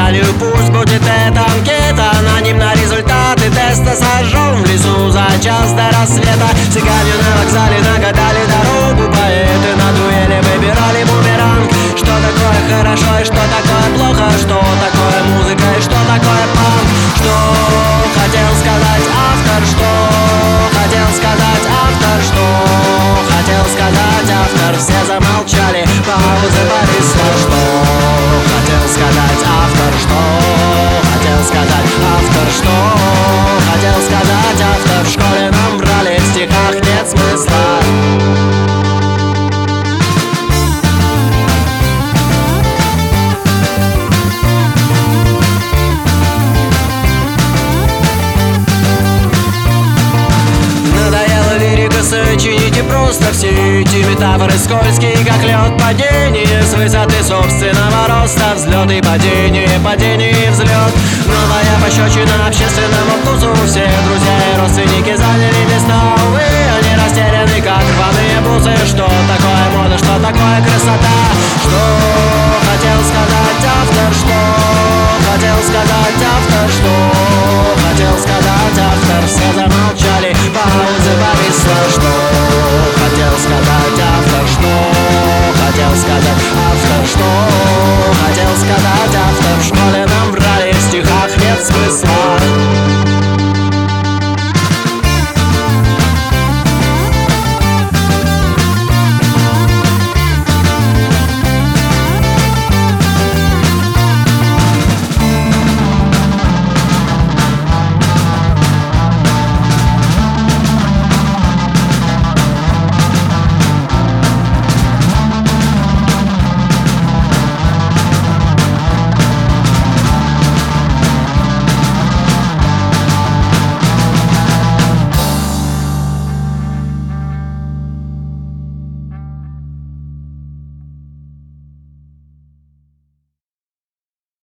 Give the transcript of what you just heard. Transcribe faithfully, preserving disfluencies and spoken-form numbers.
компанию, пусть будет это анкета. Аноним на результаты теста, сожжем в лесу за час до рассвета. Цыгане на вокзале нагадали дорогу, поэты на дуэли выбирали бумеранг. Что такое хорошо и что такое плохо, что такое музыка и что такое панк. Что хотел сказать автор, что хотел сказать автор, что хотел сказать автор. Все замолчали, пауза повисла. Что хотел сказать автор, что хотел сказать автор, что хотел сказать автор. В школе нам брали, в стихах нет смысла. Сочините просто все эти метафоры скользкие, как лед. Падение с высоты собственного роста, взлет и падение, падение и взлет. Новая пощечина общественному вкусу. Все друзья и родственники